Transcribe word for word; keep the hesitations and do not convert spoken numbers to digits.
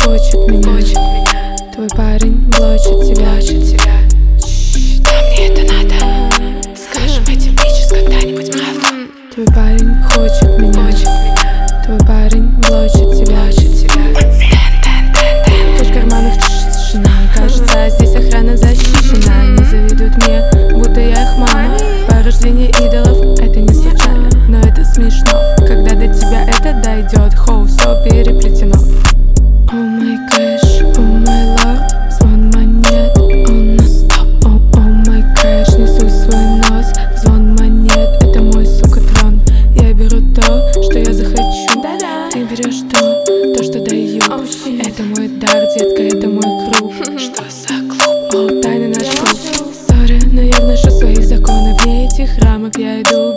хочет меня, хочет меня. Твой парень блочит тебя, блочит тебя. Да мне это надо. Скажем этим бичес когда-нибудь правду. Твой парень хочет меня, хочет меня. Твой парень блочит тебя, блочит тебя. Ты в карманах тишина. Кажется, здесь охрана защищена. Они завидуют мне, будто я их мама. Порождение идолов, это не случайно, но это смешно, когда до тебя это дойдет. Хоу, все переплетено. О май кэш, о май лорд, звон монет, он на стоп. О, о май кэш, несу свой нос, звон монет, это мой, сука, трон. Я беру то, что я захочу, ты берешь то, то, что даю. Это мой дар, детка, это мой круг. Что за клуб? О, тайный наш клуб. Сори, но я вношу свои законы. Вне этих рамок я иду